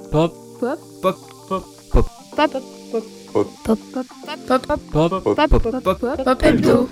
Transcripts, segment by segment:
Pop. Pop. Pop. Pop. Pop. Pop. Pop. Pop. Pop. Pop. Pop. Pop hebdo.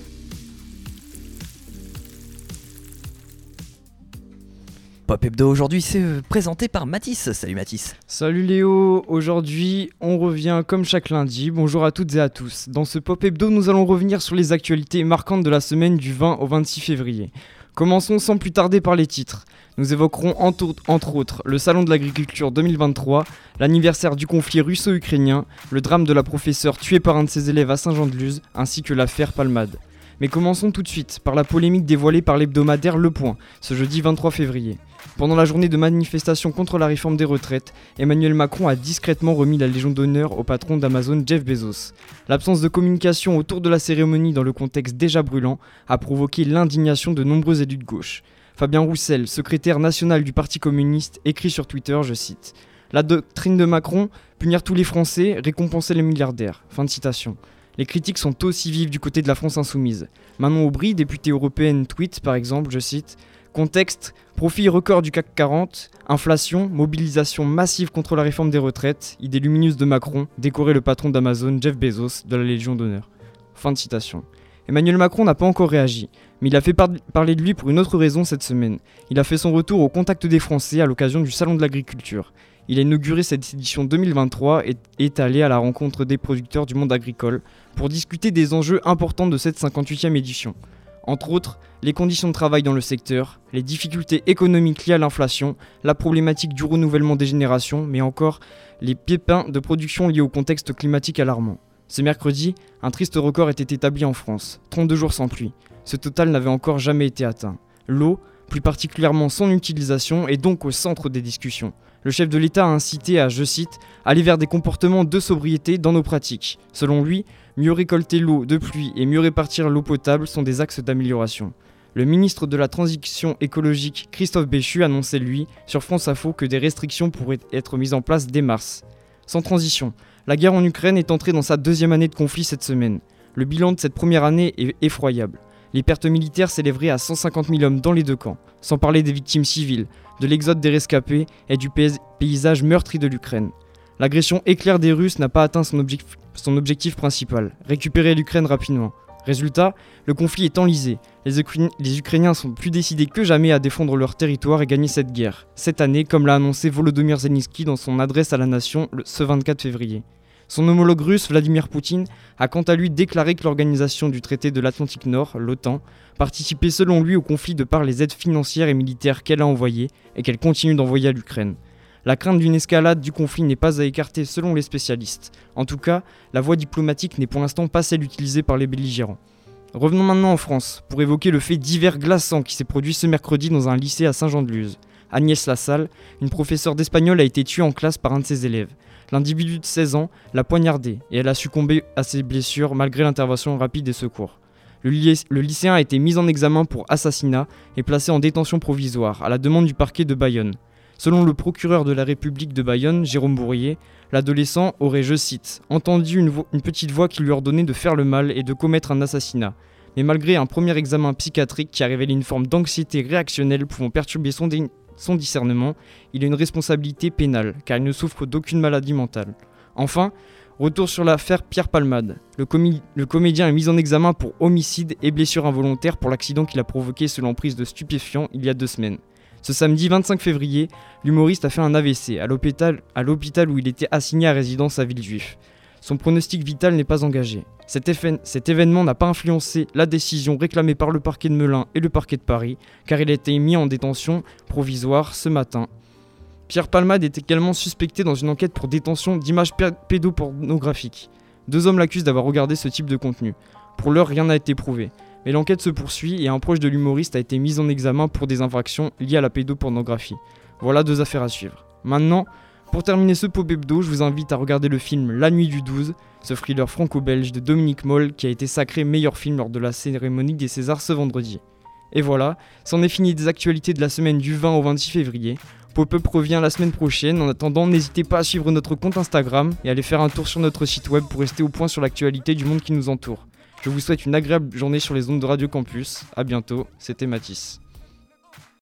Pop Hebdo aujourd'hui c'est présenté par Mathis. Salut Mathis. Salut Léo, aujourd'hui on revient comme chaque lundi, bonjour à toutes et à tous. Dans ce Pop Hebdo nous allons revenir sur les actualités marquantes de la semaine du 20 au 26 février. Commençons sans plus tarder par les titres. Nous évoquerons entre autres le Salon de l'Agriculture 2023, l'anniversaire du conflit russo-ukrainien, le drame de la professeure tuée par un de ses élèves à Saint-Jean-de-Luz, ainsi que l'affaire Palmade. Mais commençons tout de suite par la polémique dévoilée par l'hebdomadaire Le Point, ce jeudi 23 février. Pendant la journée de manifestation contre la réforme des retraites, Emmanuel Macron a discrètement remis la Légion d'honneur au patron d'Amazon Jeff Bezos. L'absence de communication autour de la cérémonie dans le contexte déjà brûlant a provoqué l'indignation de nombreux élus de gauche. Fabien Roussel, secrétaire national du Parti communiste, écrit sur Twitter, je cite « La doctrine de Macron, punir tous les Français, récompenser les milliardaires ». Fin de citation. Les critiques sont aussi vives du côté de la France insoumise. Manon Aubry, députée européenne, tweet par exemple, je cite « Contexte, profit record du CAC 40, inflation, mobilisation massive contre la réforme des retraites, idée lumineuse de Macron, décorer le patron d'Amazon, Jeff Bezos, de la Légion d'honneur. » Fin de citation. Emmanuel Macron n'a pas encore réagi, mais il a fait parler de lui pour une autre raison cette semaine. Il a fait son retour au contact des Français à l'occasion du Salon de l'Agriculture. Il a inauguré cette édition 2023 et est allé à la rencontre des producteurs du monde agricole pour discuter des enjeux importants de cette 58e édition. Entre autres, les conditions de travail dans le secteur, les difficultés économiques liées à l'inflation, la problématique du renouvellement des générations, mais encore les pépins de production liés au contexte climatique alarmant. Ce mercredi, un triste record était établi en France, 32 jours sans pluie. Ce total n'avait encore jamais été atteint. L'eau, plus particulièrement son utilisation, est donc au centre des discussions. Le chef de l'État a incité à, je cite, aller vers des comportements de sobriété dans nos pratiques. Selon lui, mieux récolter l'eau de pluie et mieux répartir l'eau potable sont des axes d'amélioration. Le ministre de la Transition écologique, Christophe Béchu, annonçait lui, sur France Info, que des restrictions pourraient être mises en place dès mars. Sans transition, la guerre en Ukraine est entrée dans sa deuxième année de conflit cette semaine. Le bilan de cette première année est effroyable. Les pertes militaires s'élèveraient à 150 000 hommes dans les deux camps, sans parler des victimes civiles, de l'exode des rescapés et du paysage meurtri de l'Ukraine. L'agression éclair des Russes n'a pas atteint son objectif principal, récupérer l'Ukraine rapidement. Résultat, le conflit est enlisé. Les Ukrainiens sont plus décidés que jamais à défendre leur territoire et gagner cette guerre. Cette année, comme l'a annoncé Volodymyr Zelensky dans son adresse à la nation ce 24 février. Son homologue russe, Vladimir Poutine, a quant à lui déclaré que l'organisation du traité de l'Atlantique Nord, l'OTAN, participait selon lui au conflit de par les aides financières et militaires qu'elle a envoyées et qu'elle continue d'envoyer à l'Ukraine. La crainte d'une escalade du conflit n'est pas à écarter selon les spécialistes. En tout cas, la voie diplomatique n'est pour l'instant pas celle utilisée par les belligérants. Revenons maintenant en France, pour évoquer le fait divers glaçant qui s'est produit ce mercredi dans un lycée à Saint-Jean-de-Luz. Agnès Lassalle, une professeure d'espagnol, a été tuée en classe par un de ses élèves. L'individu de 16 ans l'a poignardée et elle a succombé à ses blessures malgré l'intervention rapide des secours. Le lycéen a été mis en examen pour assassinat et placé en détention provisoire à la demande du parquet de Bayonne. Selon le procureur de la République de Bayonne, Jérôme Bourrier, l'adolescent aurait, je cite, entendu une petite voix qui lui ordonnait de faire le mal et de commettre un assassinat. Mais malgré un premier examen psychiatrique qui a révélé une forme d'anxiété réactionnelle pouvant perturber son discernement, il a une responsabilité pénale, car il ne souffre d'aucune maladie mentale. Enfin, retour sur l'affaire Pierre Palmade. Le comédien est mis en examen pour homicide et blessure involontaire pour l'accident qu'il a provoqué sous l'emprise de stupéfiants il y a 2 semaines. Ce samedi 25 février, l'humoriste a fait un AVC à l'hôpital où il était assigné à résidence à Villejuif. Son pronostic vital n'est pas engagé. Cet événement n'a pas influencé la décision réclamée par le parquet de Melun et le parquet de Paris, car il a été mis en détention provisoire ce matin. Pierre Palmade est également suspecté dans une enquête pour détention d'images pédopornographiques. 2 hommes l'accusent d'avoir regardé ce type de contenu. Pour l'heure, rien n'a été prouvé. Mais l'enquête se poursuit et un proche de l'humoriste a été mis en examen pour des infractions liées à la pédopornographie. Voilà 2 affaires à suivre. Maintenant, pour terminer ce Pop Hebdo, je vous invite à regarder le film La Nuit du 12, ce thriller franco-belge de Dominique Moll qui a été sacré meilleur film lors de la cérémonie des Césars ce vendredi. Et voilà, c'en est fini des actualités de la semaine du 20 au 26 février. Pop-up revient la semaine prochaine. En attendant, n'hésitez pas à suivre notre compte Instagram et à aller faire un tour sur notre site web pour rester au point sur l'actualité du monde qui nous entoure. Je vous souhaite une agréable journée sur les ondes de Radio Campus. A bientôt, c'était Mathis.